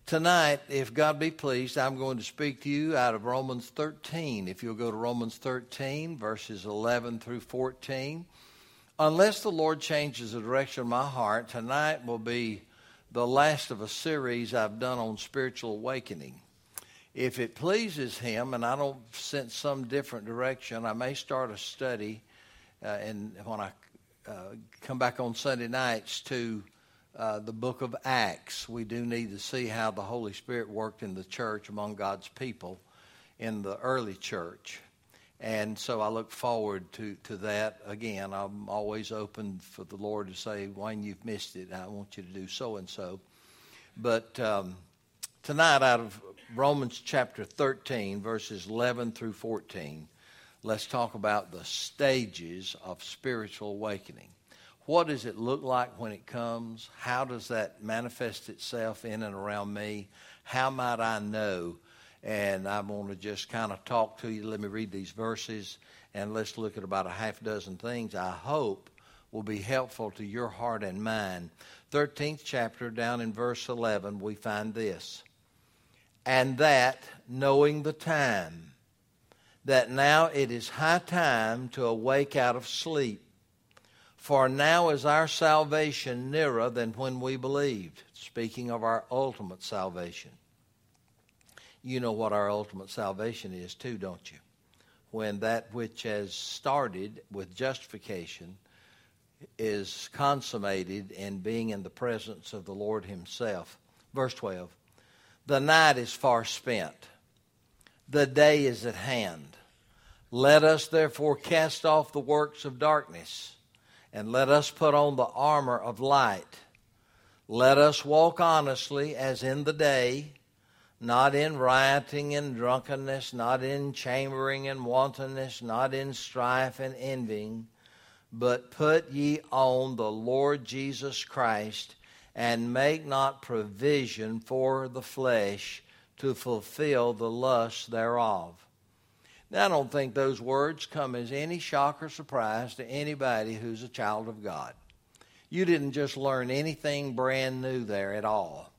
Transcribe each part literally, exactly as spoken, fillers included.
Tonight, if God be pleased, I'm going to speak to you out of Romans thirteen. If you'll go to Romans thirteen, verses eleven through fourteen. Unless the Lord changes the direction of my heart, tonight will be the last of a series I've done on spiritual awakening. If it pleases Him, and I don't sense some different direction, I may start a study, uh, and when I uh, come back on Sunday nights to Uh, the book of Acts. We do need to see how the Holy Spirit worked in the church among God's people in the early church. And so I look forward to, to that. Again, I'm always open for the Lord to say, Wayne, you've missed it. I want you to do so-and-so. But um, tonight, out of Romans chapter thirteen, verses eleven through fourteen, let's talk about the stages of spiritual awakening. What does it look like when it comes? How does that manifest itself in and around me? How might I know? And I'm going to just kind of talk to you. Let me read these verses, and let's look at about a half dozen things I hope will be helpful to your heart and mind. thirteenth chapter, down in verse eleven, we find this. And that, knowing the time, that now it is high time to awake out of sleep. For now is our salvation nearer than when we believed. Speaking of our ultimate salvation. You know what our ultimate salvation is too, don't you? When that which has started with justification is consummated in being in the presence of the Lord Himself. Verse twelve. The night is far spent. The day is at hand. Let us therefore cast off the works of darkness, and let us put on the armor of light. Let us walk honestly as in the day, not in rioting and drunkenness, not in chambering and wantonness, not in strife and envying, but put ye on the Lord Jesus Christ, and make not provision for the flesh to fulfill the lust thereof. Now, I don't think those words come as any shock or surprise to anybody who's a child of God. You didn't just learn anything brand new there at all.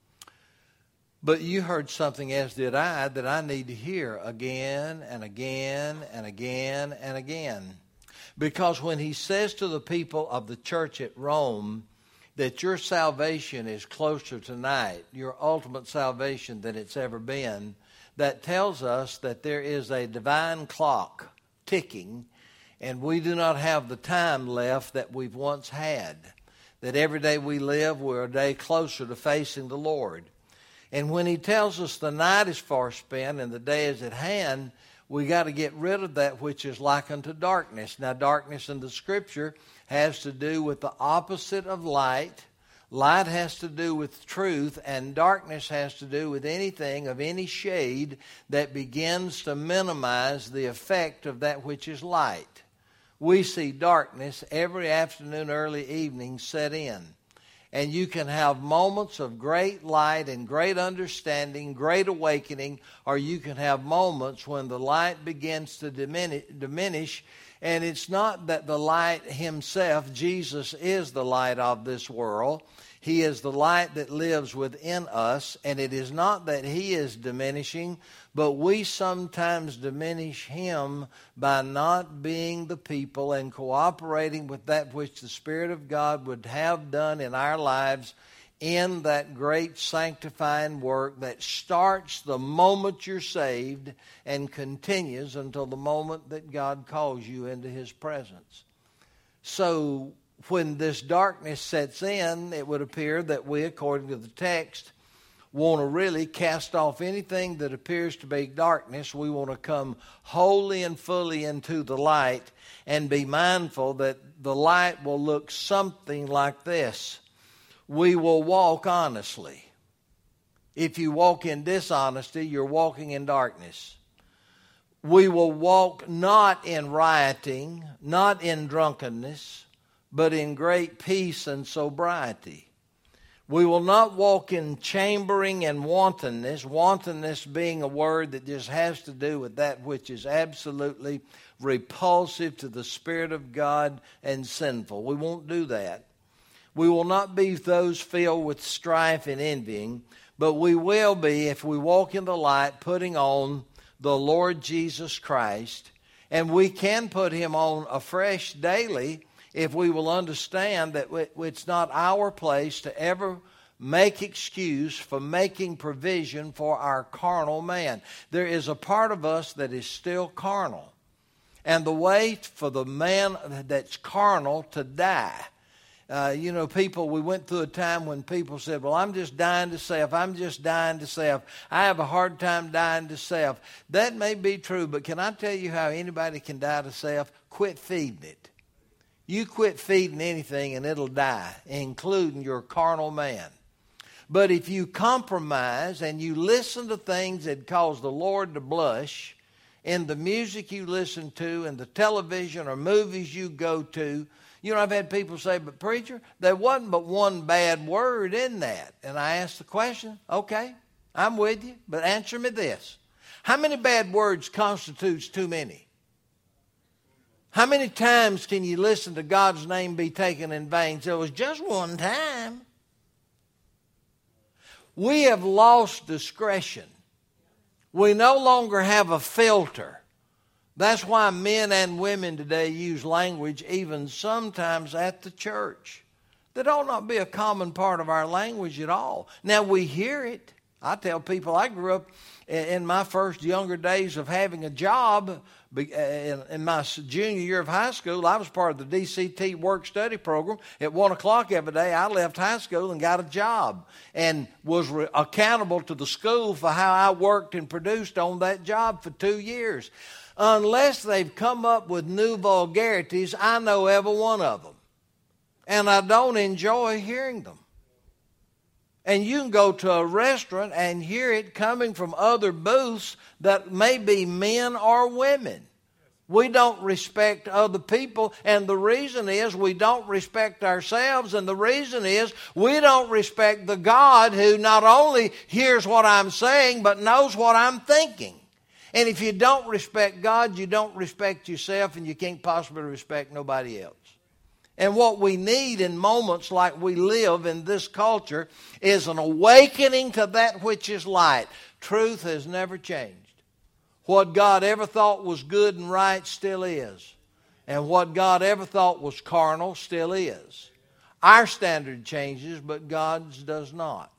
But you heard something, as did I, that I need to hear again and again and again and again. Because when he says to the people of the church at Rome that your salvation is closer tonight, your ultimate salvation, than it's ever been, that tells us that there is a divine clock ticking, and we do not have the time left that we've once had. That every day we live, we're a day closer to facing the Lord. And when He tells us the night is far spent and the day is at hand, we got to get rid of that which is like unto darkness. Now, darkness in the Scripture has to do with the opposite of light. Light has to do with truth, and darkness has to do with anything of any shade that begins to minimize the effect of that which is light. We see darkness every afternoon, early evening set in. And you can have moments of great light and great understanding, great awakening, or you can have moments when the light begins to diminish, diminish. And it's not that the light Himself, Jesus, is the light of this world. He is the light that lives within us, and it is not that He is diminishing, but we sometimes diminish Him by not being the people and cooperating with that which the Spirit of God would have done in our lives in that great sanctifying work that starts the moment you're saved and continues until the moment that God calls you into His presence. So when this darkness sets in, it would appear that we, according to the text, want to really cast off anything that appears to be darkness. We want to come wholly and fully into the light and be mindful that the light will look something like this. We will walk honestly. If you walk in dishonesty, you're walking in darkness. We will walk not in rioting, not in drunkenness, but in great peace and sobriety. We will not walk in chambering and wantonness, wantonness being a word that just has to do with that which is absolutely repulsive to the Spirit of God and sinful. We won't do that. We will not be those filled with strife and envying, but we will be, if we walk in the light, putting on the Lord Jesus Christ. And we can put him on afresh daily if we will understand that it's not our place to ever make excuse for making provision for our carnal man. There is a part of us that is still carnal. And the way for the man that's carnal to die. Uh, you know, people, we went through a time when people said, well, I'm just dying to self. I'm just dying to self. I have a hard time dying to self. That may be true, but can I tell you how anybody can die to self? Quit feeding it. You quit feeding anything and it'll die, including your carnal man. But if you compromise and you listen to things that cause the Lord to blush, in the music you listen to, in the television or movies you go to, you know, I've had people say, but preacher, there wasn't but one bad word in that. And I asked the question, okay, I'm with you, but answer me this. How many bad words constitutes too many? How many times can you listen to God's name be taken in vain? So it was just one time. We have lost discretion. We no longer have a filter. That's why men and women today use language even sometimes at the church that ought not be a common part of our language at all. Now, we hear it. I tell people I grew up in my first younger days of having a job. In my junior year of high school, I was part of the D C T work-study program. At one o'clock every day, I left high school and got a job and was re- accountable to the school for how I worked and produced on that job for two years. Unless they've come up with new vulgarities, I know every one of them. And I don't enjoy hearing them. And you can go to a restaurant and hear it coming from other booths that may be men or women. We don't respect other people, and the reason is we don't respect ourselves, and the reason is we don't respect the God who not only hears what I'm saying, but knows what I'm thinking. And if you don't respect God, you don't respect yourself, and you can't possibly respect nobody else. And what we need in moments like we live in this culture is an awakening to that which is light. Truth has never changed. What God ever thought was good and right still is. And what God ever thought was carnal still is. Our standard changes, but God's does not.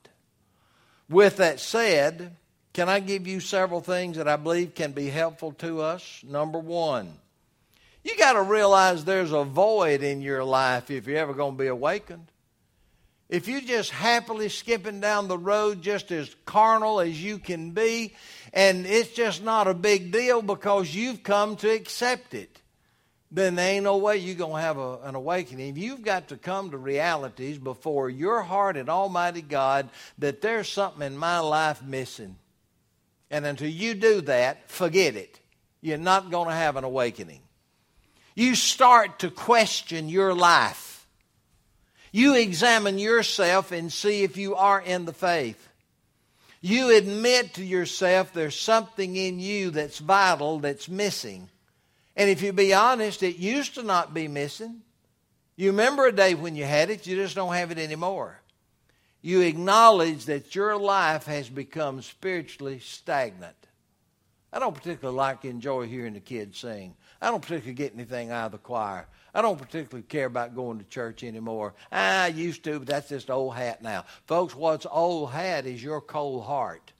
With that said, can I give you several things that I believe can be helpful to us? Number one, you got to realize there's a void in your life if you're ever going to be awakened. If you're just happily skipping down the road just as carnal as you can be, and it's just not a big deal because you've come to accept it, then there ain't no way you're going to have a, an awakening. You've got to come to realities before your heart and Almighty God that there's something in my life missing. And until you do that, forget it. You're not going to have an awakening. You start to question your life. You examine yourself and see if you are in the faith. You admit to yourself there's something in you that's vital, that's missing. And if you be honest, it used to not be missing. You remember a day when you had it, you just don't have it anymore. You acknowledge that your life has become spiritually stagnant. I don't particularly like to enjoy hearing the kids sing. I don't particularly get anything out of the choir. I don't particularly care about going to church anymore. I used to, but that's just old hat now. Folks, what's old hat is your cold heart.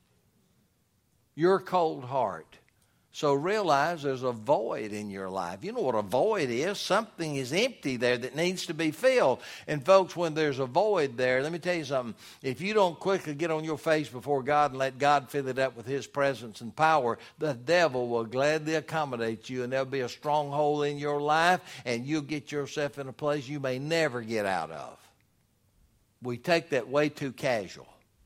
Your cold heart. So realize there's a void in your life. You know what a void is? Something is empty there that needs to be filled. And folks, when there's a void there, let me tell you something. If you don't quickly get on your face before God and let God fill it up with His presence and power, the devil will gladly accommodate you, and there'll be a stronghold in your life, and you'll get yourself in a place you may never get out of. We take that way too casual.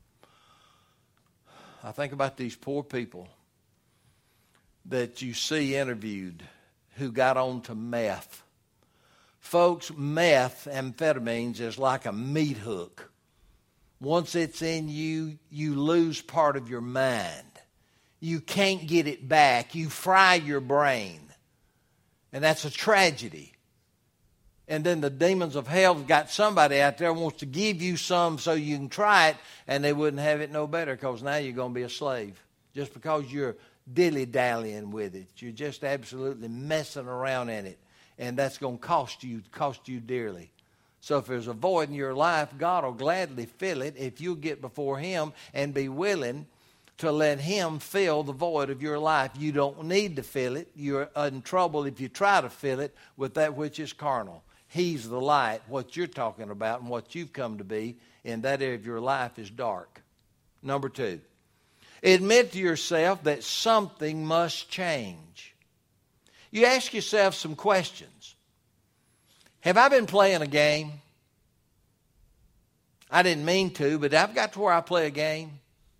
I think about these poor people that you see interviewed who got on to meth. Folks, meth, amphetamines, is like a meat hook. Once it's in you, you lose part of your mind. You can't get it back. You fry your brain. And that's a tragedy. And then the demons of hell have got somebody out there who wants to give you some so you can try it, and they wouldn't have it no better because now you're going to be a slave. Just because you're dilly-dallying with it. You're just absolutely messing around in it. And that's going to cost you, cost you dearly. So if there's a void in your life, God will gladly fill it if you get before Him and be willing to let Him fill the void of your life. You don't need to fill it. You're in trouble if you try to fill it with that which is carnal. He's the light. What you're talking about and what you've come to be in that area of your life is dark. Number two, admit to yourself that something must change. You ask yourself some questions. Have I been playing a game? I didn't mean to, but I've got to where I play a game.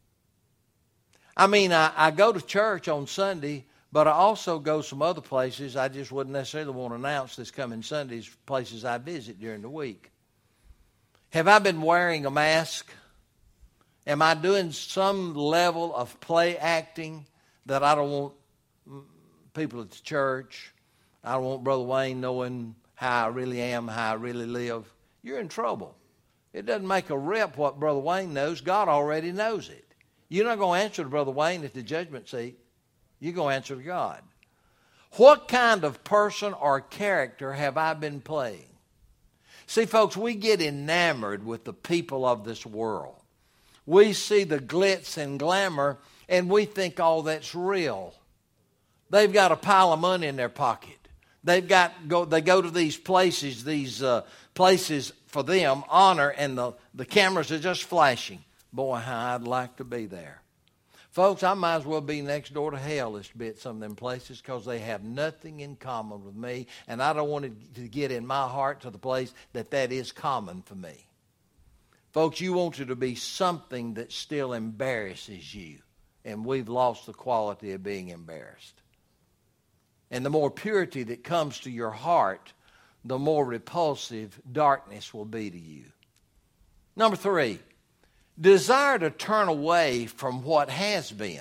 I mean, I, I go to church on Sunday, but I also go some other places. I just wouldn't necessarily want to announce this coming Sundays, places I visit during the week. Have I been wearing a mask? Am I doing some level of play acting that I don't want people at the church, I don't want Brother Wayne knowing how I really am, how I really live? You're in trouble. It doesn't make a rip what Brother Wayne knows. God already knows it. You're not going to answer to Brother Wayne at the judgment seat. You're going to answer to God. What kind of person or character have I been playing? See, folks, we get enamored with the people of this world. We see the glitz and glamour, and we think all that's real. They've got a pile of money in their pocket. They've got go. They go to these places, these uh, places for them, honor, and the, the cameras are just flashing. Boy, how I'd like to be there. Folks, I might as well be next door to hell to be at some of them places because they have nothing in common with me, and I don't want it to get in my heart to the place that that is common for me. Folks, you want it to be something that still embarrasses you, and we've lost the quality of being embarrassed. And the more purity that comes to your heart, the more repulsive darkness will be to you. Number three, desire to turn away from what has been.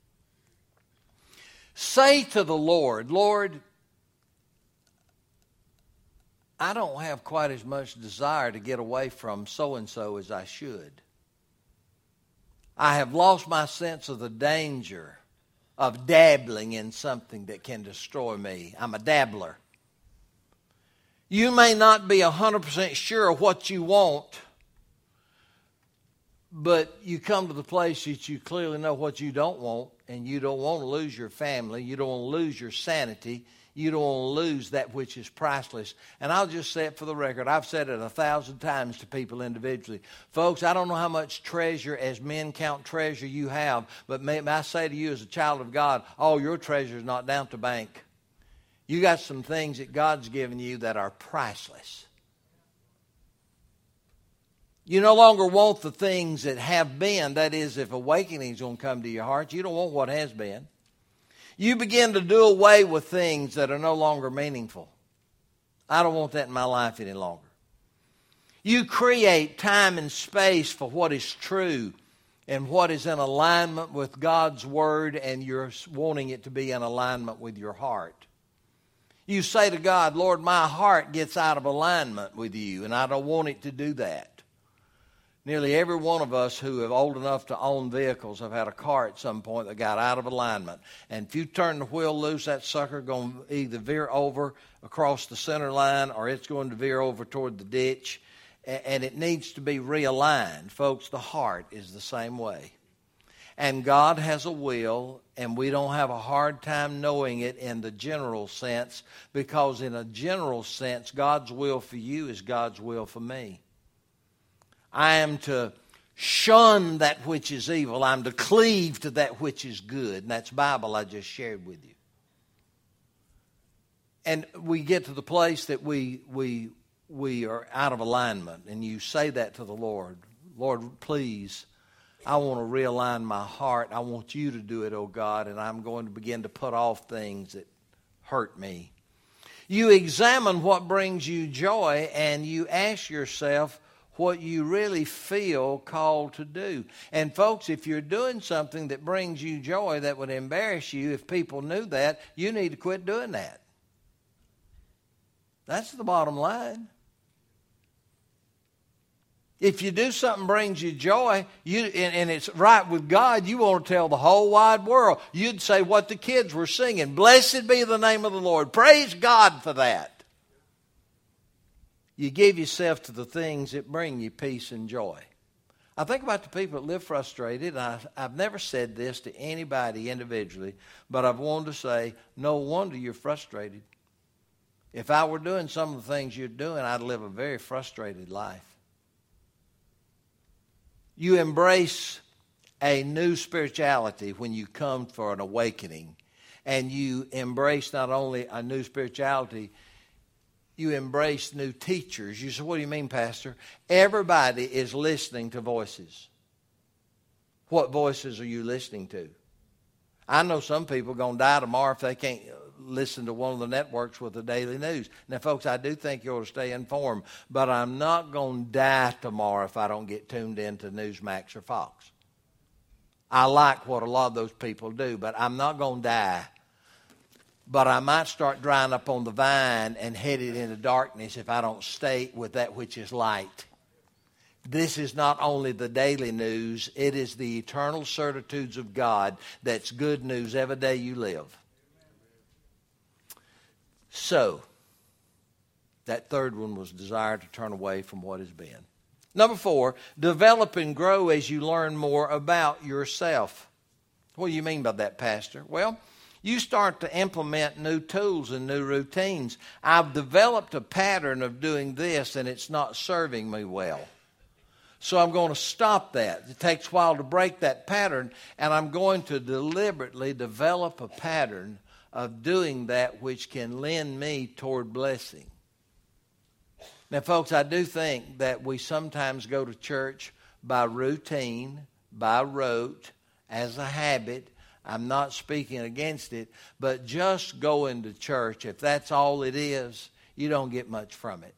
Say to the Lord, Lord, I don't have quite as much desire to get away from so-and-so as I should. I have lost my sense of the danger of dabbling in something that can destroy me. I'm a dabbler. You may not be one hundred percent sure of what you want, but you come to the place that you clearly know what you don't want, and you don't want to lose your family. You don't want to lose your sanity. You don't want to lose that which is priceless. And I'll just say it for the record. I've said it a thousand times to people individually. Folks, I don't know how much treasure as men count treasure you have, but may I say to you as a child of God, all your treasure is not down at the bank. You got some things that God's given you that are priceless. You no longer want the things that have been. That is, if awakening is going to come to your heart, you don't want what has been. You begin to do away with things that are no longer meaningful. I don't want that in my life any longer. You create time and space for what is true and what is in alignment with God's Word, and you're wanting it to be in alignment with your heart. You say to God, Lord, my heart gets out of alignment with you, and I don't want it to do that. Nearly every one of us who are old enough to own vehicles have had a car at some point that got out of alignment. And if you turn the wheel loose, that sucker is going to either veer over across the center line or it's going to veer over toward the ditch. And it needs to be realigned. Folks, the heart is the same way. And God has a will, and we don't have a hard time knowing it in the general sense, because in a general sense, God's will for you is God's will for me. I am to shun that which is evil. I'm to cleave to that which is good. And that's Bible I just shared with you. And we get to the place that we we we are out of alignment. And you say that to the Lord. Lord, please, I want to realign my heart. I want you to do it, oh God. And I'm going to begin to put off things that hurt me. You examine what brings you joy, and you ask yourself what you really feel called to do. And folks, if you're doing something that brings you joy that would embarrass you, if people knew that, you need to quit doing that. That's the bottom line. If you do something brings you joy, you and, and it's right with God, you want to tell the whole wide world. You'd say what the kids were singing. Blessed be the name of the Lord. Praise God for that. You give yourself to the things that bring you peace and joy. I think about the people that live frustrated. And I, I've never said this to anybody individually, but I've wanted to say, no wonder you're frustrated. If I were doing some of the things you're doing, I'd live a very frustrated life. You embrace a new spirituality when you come for an awakening. And you embrace not only a new spirituality, you embrace new teachers. You say, what do you mean, Pastor? Everybody is listening to voices. What voices are you listening to? I know some people are going to die tomorrow if they can't listen to one of the networks with the daily news. Now, folks, I do think you ought to stay informed, but I'm not going to die tomorrow if I don't get tuned into Newsmax or Fox. I like what a lot of those people do, but I'm not going to die. But I might start drying up on the vine and headed into darkness if I don't stay with that which is light. This is not only the daily news, it is the eternal certitudes of God that's good news every day you live. So, that third one was desire to turn away from what has been. Number four, develop and grow as you learn more about yourself. What do you mean by that, Pastor? Well, you start to implement new tools and new routines. I've developed a pattern of doing this and it's not serving me well. So I'm going to stop that. It takes a while to break that pattern, and I'm going to deliberately develop a pattern of doing that which can lend me toward blessing. Now, folks, I do think that we sometimes go to church by routine, by rote, as a habit. I'm not speaking against it, but just going to church, if that's all it is, you don't get much from it.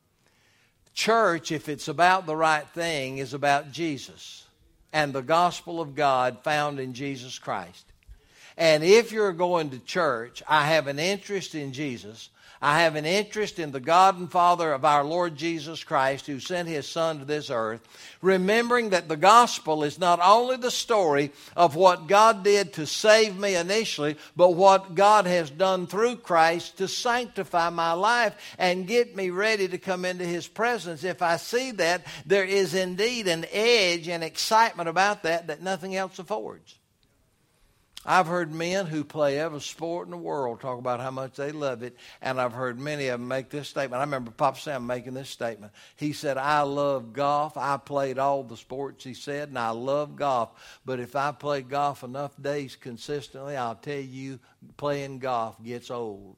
Church, if it's about the right thing, is about Jesus and the gospel of God found in Jesus Christ. And if you're going to church, I have an interest in Jesus. I have an interest in the God and Father of our Lord Jesus Christ who sent His Son to this earth, remembering that the gospel is not only the story of what God did to save me initially, but what God has done through Christ to sanctify my life and get me ready to come into His presence. If I see that, there is indeed an edge and excitement about that that nothing else affords. I've heard men who play every sport in the world talk about how much they love it, and I've heard many of them make this statement. I remember Papa Sam making this statement. He said, I love golf. I played all the sports, he said, and I love golf. But if I play golf enough days consistently, I'll tell you, playing golf gets old.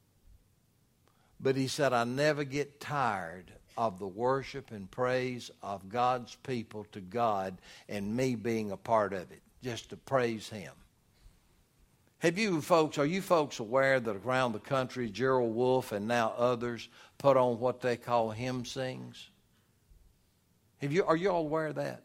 But he said, I never get tired of the worship and praise of God's people to God and me being a part of it, just to praise Him. Have you folks, are you folks aware that around the country, Gerald Wolfe and now others put on what they call hymn sings? Have you, are you all aware of that?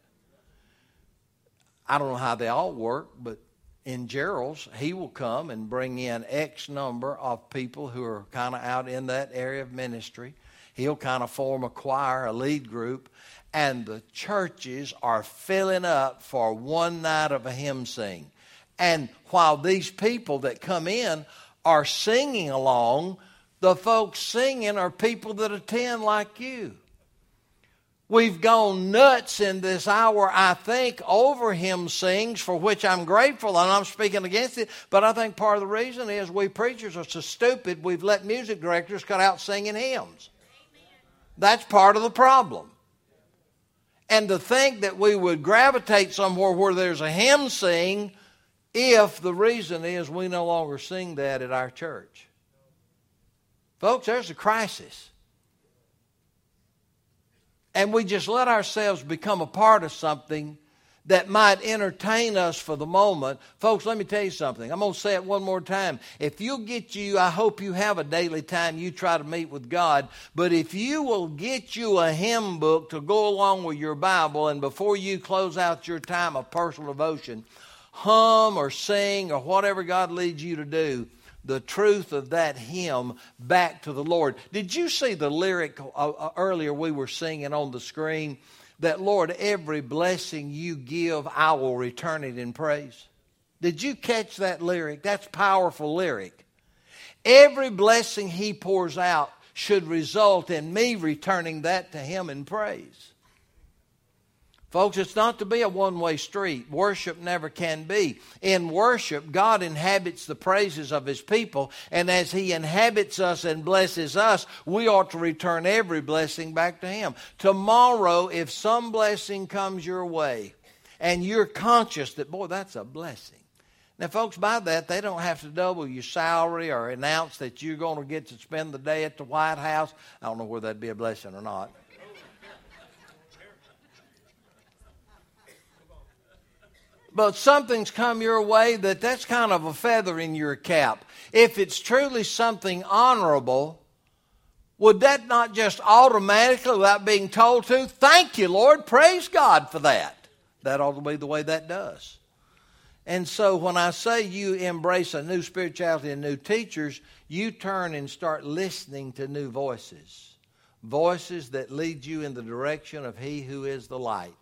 I don't know how they all work, but in Gerald's, he will come and bring in X number of people who are kind of out in that area of ministry. He'll kind of form a choir, a lead group, and the churches are filling up for one night of a hymn sing. And while these people that come in are singing along, the folks singing are people that attend like you. We've gone nuts in this hour, I think, over hymn sings, for which I'm grateful, and I'm speaking against it. But I think part of the reason is we preachers are so stupid, we've let music directors cut out singing hymns. That's part of the problem. And to think that we would gravitate somewhere where there's a hymn sing, if the reason is we no longer sing that at our church. Folks, there's a crisis. And we just let ourselves become a part of something that might entertain us for the moment. Folks, let me tell you something. I'm going to say it one more time. If you'll get you, I hope you have a daily time you try to meet with God. But if you will get you a hymn book to go along with your Bible, and before you close out your time of personal devotion, hum or sing or whatever God leads you to do, the truth of that hymn back to the Lord. Did you see the lyric uh, earlier we were singing on the screen? That, Lord, every blessing you give, I will return it in praise. Did you catch that lyric? That's a powerful lyric. Every blessing he pours out should result in me returning that to him in praise. Folks, it's not to be a one-way street. Worship never can be. In worship, God inhabits the praises of his people, and as he inhabits us and blesses us, we ought to return every blessing back to him. Tomorrow, if some blessing comes your way, and you're conscious that, boy, that's a blessing. Now, folks, by that, they don't have to double your salary or announce that you're going to get to spend the day at the White House. I don't know whether that'd be a blessing or not. But something's come your way that that's kind of a feather in your cap. If it's truly something honorable, would that not just automatically, without being told to, thank you, Lord, praise God for that? That ought to be the way that does. And so when I say you embrace a new spirituality and new teachers, you turn and start listening to new voices. Voices that lead you in the direction of he who is the light.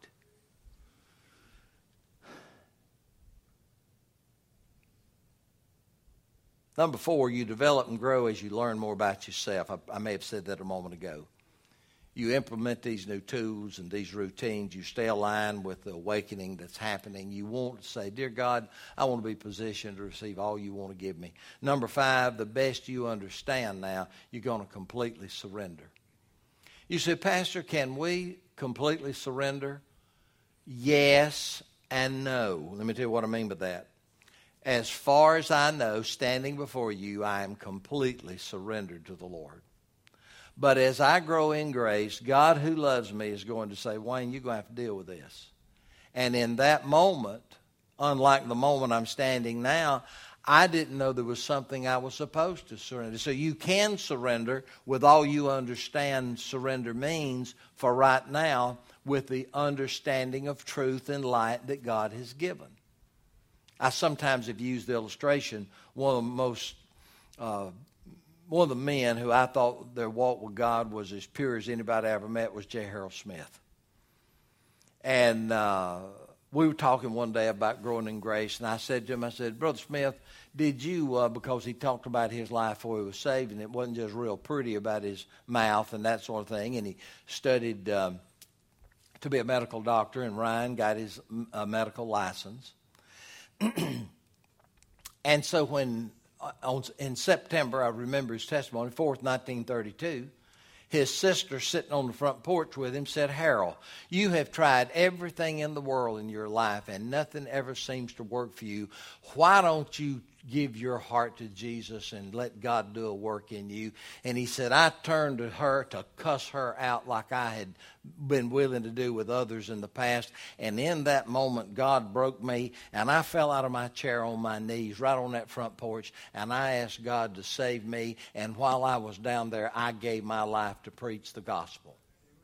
Number four, you develop and grow as you learn more about yourself. I, I may have said that a moment ago. You implement these new tools and these routines. You stay aligned with the awakening that's happening. You want to say, dear God, I want to be positioned to receive all you want to give me. Number five, the best you understand now, you're going to completely surrender. You say, Pastor, can we completely surrender? Yes and no. Let me tell you what I mean by that. As far as I know, standing before you, I am completely surrendered to the Lord. But as I grow in grace, God who loves me is going to say, Wayne, you're going to have to deal with this. And in that moment, unlike the moment I'm standing now, I didn't know there was something I was supposed to surrender. So you can surrender with all you understand surrender means for right now with the understanding of truth and light that God has given. I sometimes have used the illustration, one of the most, uh, one of the men who I thought their walk with God was as pure as anybody I ever met was J. Harold Smith. And uh, we were talking one day about growing in grace, and I said to him, I said, Brother Smith, did you, uh, because he talked about his life before he was saved, and it wasn't just real pretty about his mouth and that sort of thing, and he studied um, to be a medical doctor, and Ryan got his uh, medical license. And so when, uh, in September, I remember his testimony, fourth, nineteen thirty-two, his sister sitting on the front porch with him said, Harold, you have tried everything in the world in your life and nothing ever seems to work for you. Why don't you give your heart to Jesus and let God do a work in you? And he said, I turned to her to cuss her out like I had been willing to do with others in the past. And in that moment, God broke me, and I fell out of my chair on my knees right on that front porch, and I asked God to save me. And while I was down there, I gave my life to preach the gospel.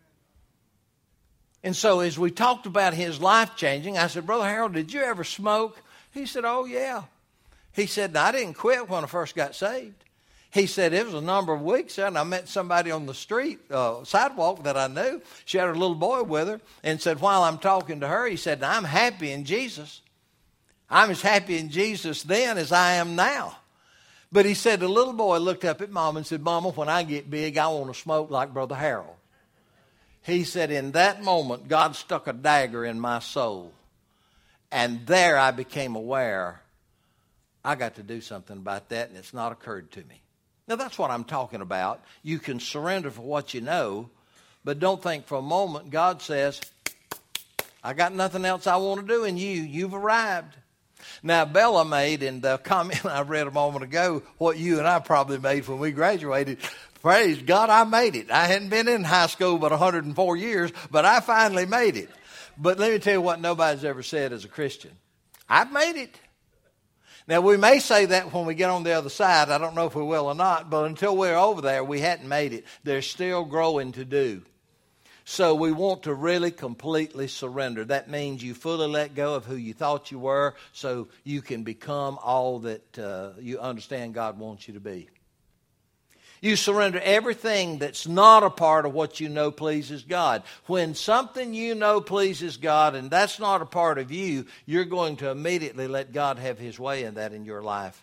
And so as we talked about his life changing, I said, Brother Harold, did you ever smoke? He said, oh, yeah. He said, I didn't quit when I first got saved. He said, it was a number of weeks there, and I met somebody on the street, uh, sidewalk that I knew. She had her little boy with her, and said, while I'm talking to her, he said, I'm happy in Jesus. I'm as happy in Jesus then as I am now. But he said, the little boy looked up at Mama and said, Mama, when I get big, I want to smoke like Brother Harold. He said, in that moment, God stuck a dagger in my soul. And there I became aware I got to do something about that, and it's not occurred to me. Now, that's what I'm talking about. You can surrender for what you know, but don't think for a moment God says, I got nothing else I want to do in you. You've arrived. Now, Bella made, in the comment I read a moment ago, what you and I probably made when we graduated. Praise God, I made it. I hadn't been in high school but one hundred four years, but I finally made it. But let me tell you what nobody's ever said as a Christian. I've made it. Now, we may say that when we get on the other side. I don't know if we will or not, but until we're over there, we hadn't made it. There's still growing to do. So we want to really completely surrender. That means you fully let go of who you thought you were so you can become all that uh, you understand God wants you to be. You surrender everything that's not a part of what you know pleases God. When something you know pleases God and that's not a part of you, you're going to immediately let God have His way in that in your life.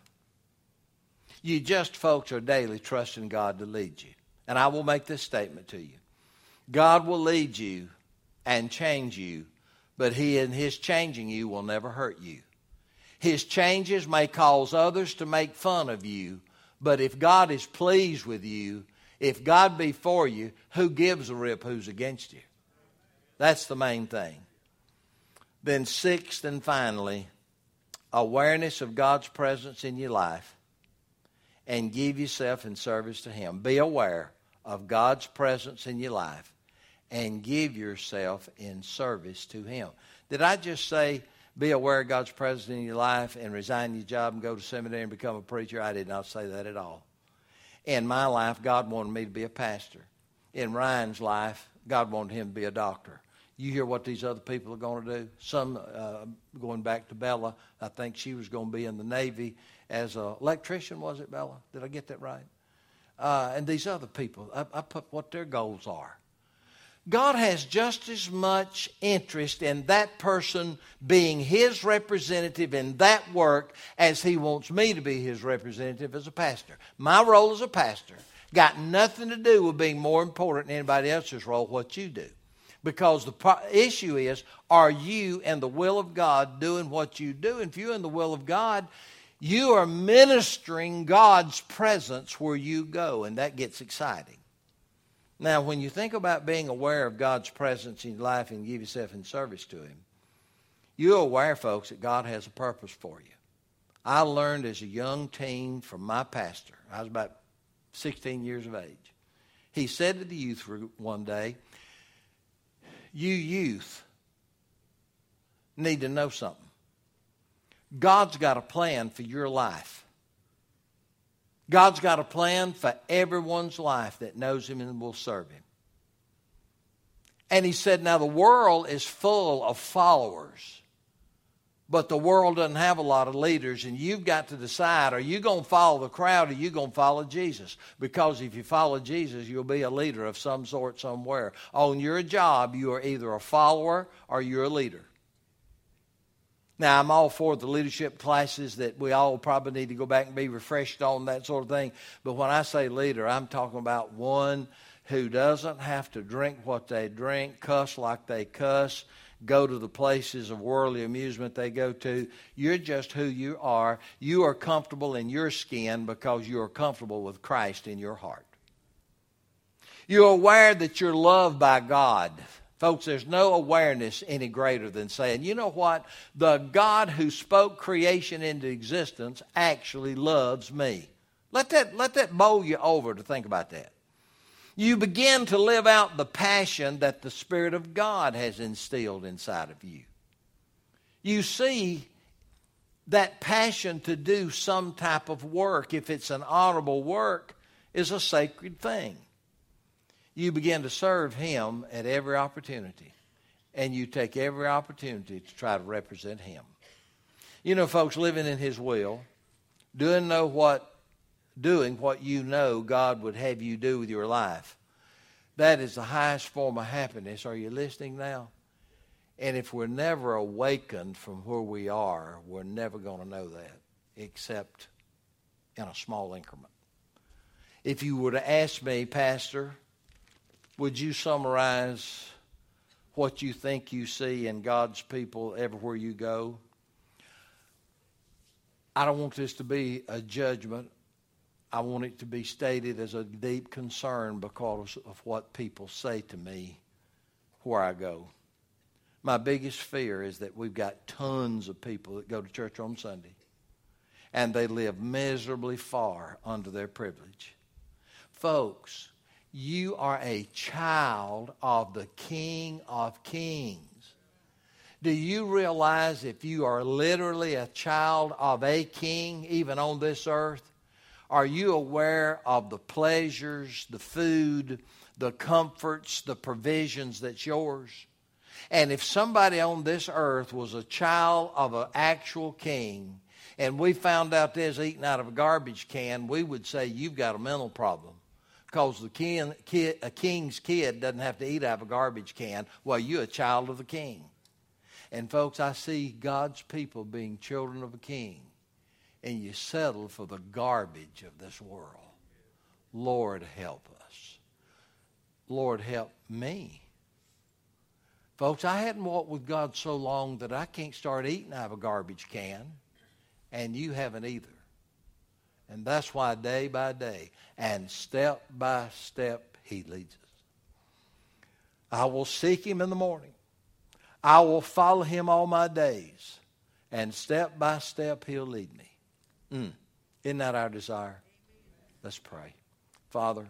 You just, folks, are daily trusting God to lead you. And I will make this statement to you. God will lead you and change you, but He in His changing you will never hurt you. His changes may cause others to make fun of you, but if God is pleased with you, if God be for you, who gives a rip who's against you? That's the main thing. Then sixth and finally, awareness of God's presence in your life and give yourself in service to Him. Be aware of God's presence in your life and give yourself in service to Him. Did I just say be aware of God's presence in your life and resign your job and go to seminary and become a preacher? I did not say that at all. In my life, God wanted me to be a pastor. In Ryan's life, God wanted him to be a doctor. You hear what these other people are going to do? Some, uh, going back to Bella, I think she was going to be in the Navy as an electrician, was it, Bella? Did I get that right? Uh, and these other people, I, I put what their goals are. God has just as much interest in that person being His representative in that work as He wants me to be His representative as a pastor. My role as a pastor got nothing to do with being more important than anybody else's role, what you do. Because the pro- issue is, are you in the will of God doing what you do? And if you're in the will of God, you are ministering God's presence where you go, and that gets exciting. Now, when you think about being aware of God's presence in your life and give yourself in service to Him, you're aware, folks, that God has a purpose for you. I learned as a young teen from my pastor. I was about sixteen years of age. He said to the youth group one day, you youth need to know something. God's got a plan for your life. God's got a plan for everyone's life that knows Him and will serve Him. And He said, now the world is full of followers, but the world doesn't have a lot of leaders, and you've got to decide, are you going to follow the crowd or are you going to follow Jesus? Because if you follow Jesus, you'll be a leader of some sort somewhere. On your job, you are either a follower or you're a leader. Now, I'm all for the leadership classes that we all probably need to go back and be refreshed on, that sort of thing. But when I say leader, I'm talking about one who doesn't have to drink what they drink, cuss like they cuss, go to the places of worldly amusement they go to. You're just who you are. You are comfortable in your skin because you are comfortable with Christ in your heart. You're aware that you're loved by God. Folks, there's no awareness any greater than saying, you know what? The God who spoke creation into existence actually loves me. Let that, let that bowl you over to think about that. You begin to live out the passion that the Spirit of God has instilled inside of you. You see that passion to do some type of work, if it's an honorable work, is a sacred thing. You begin to serve Him at every opportunity, and you take every opportunity to try to represent Him. You know, folks, living in His will, doing know what, doing what you know God would have you do with your life, that is the highest form of happiness. Are you listening now? And if we're never awakened from where we are, we're never going to know that, except in a small increment. If you were to ask me, Pastor, would you summarize what you think you see in God's people everywhere you go? I don't want this to be a judgment. I want it to be stated as a deep concern because of what people say to me where I go. My biggest fear is that we've got tons of people that go to church on Sunday, and they live miserably far under their privilege. Folks, you are a child of the King of Kings. Do you realize if you are literally a child of a king, even on this earth, are you aware of the pleasures, the food, the comforts, the provisions that's yours. And if somebody on this earth was a child of an actual king, and we found out they was eating out of a garbage can, we would say, you've got a mental problem. Because the king, kid, a king's kid doesn't have to eat out of a garbage can. Well, you're a child of the king. And folks, I see God's people being children of a king. And you settle for the garbage of this world. Lord, help us. Lord, help me. Folks, I hadn't walked with God so long that I can't start eating out of a garbage can. And you haven't either. And that's why day by day and step by step he leads us. I will seek him in the morning. I will follow him all my days. And step by step he'll lead me. Mm. Isn't that our desire? Let's pray. Father,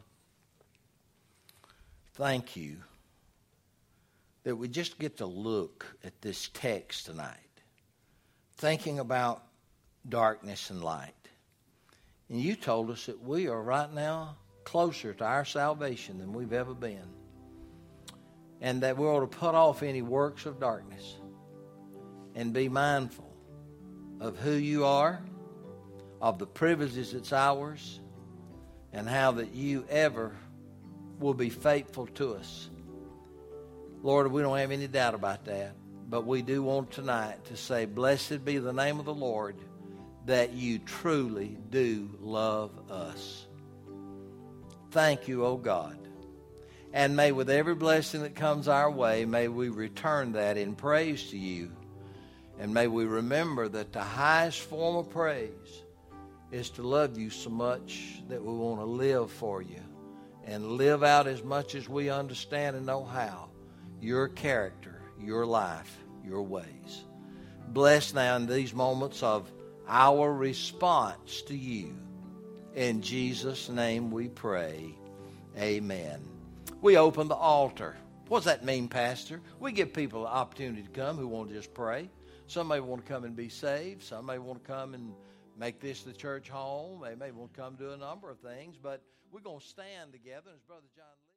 thank you that we just get to look at this text tonight, thinking about darkness and light. And you told us that we are right now closer to our salvation than we've ever been. And that we ought to put off any works of darkness and be mindful of who you are, of the privileges that's ours, and how that you ever will be faithful to us. Lord, we don't have any doubt about that. But we do want tonight to say, blessed be the name of the Lord, that you truly do love us. Thank you, O God. And may with every blessing that comes our way, may we return that in praise to you. And may we remember that the highest form of praise is to love you so much that we want to live for you and live out as much as we understand and know how your character, your life, your ways. Bless now in these moments of our response to you. In Jesus' name we pray. Amen. We open the altar. What does that mean, Pastor? We give people an opportunity to come who want to just pray. Some may want to come and be saved. Some may want to come and make this the church home. They may want to come do a number of things. But we're going to stand together as Brother John